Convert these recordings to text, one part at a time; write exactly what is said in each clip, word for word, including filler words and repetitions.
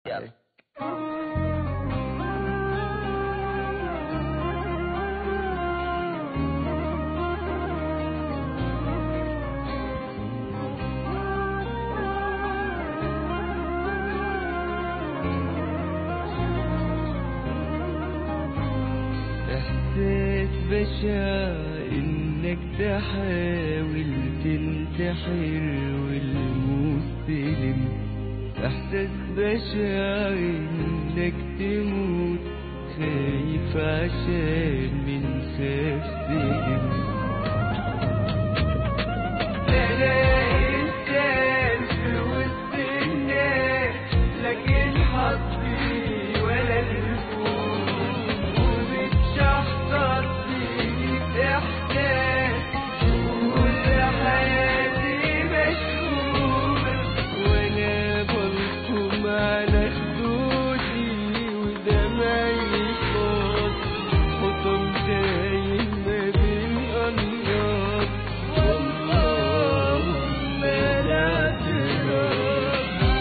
يلا. إحساس بشع إنك تحاول تنتحر والمستلم، إحساس بشع إنك تموت خايف عشان من خاف سلم. ألاقي إنسان في وسط الناس لكن حظي ولا الفوز، ومتشحطط فيك إحساس وكل حياتي مشهورة، وأنا بلطم على خدودي ودمعي فاض حطم تايه ما بين أنهار، والله ما لا اعتراف.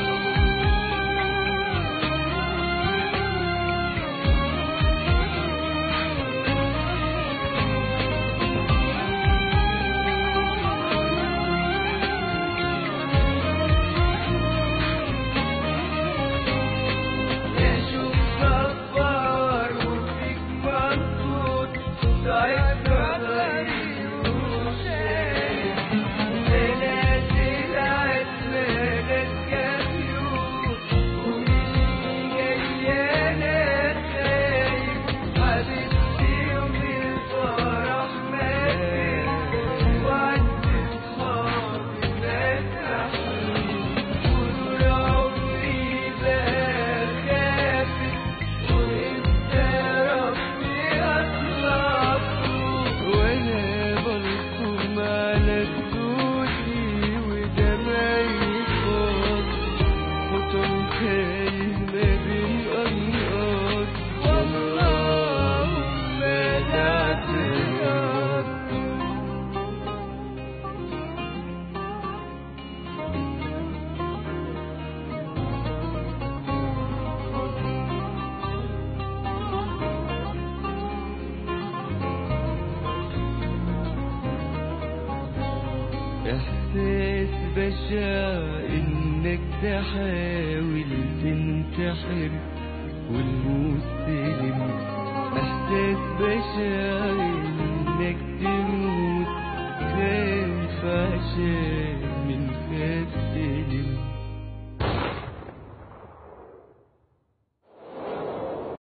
أشوف صفار وفيك مبسوط ضعيف غير وشايف سلاسل عتمانك كافيوت، ومني جاية ناس خايف حبيبتي يوم الفرح ماتت، وعند صحابي مات أحلام، ودول عمري بقى خافت، وإنت ربي أطلعته، وأنا بلطم على خدودي ودمعي فاض حطم تايه ما بين أنهار، والله ما لا اعتراف. إحساس بشع إنك تحاول تنتحر والمستلم، إحساس بشع إنك تموت خايف عشان من خاف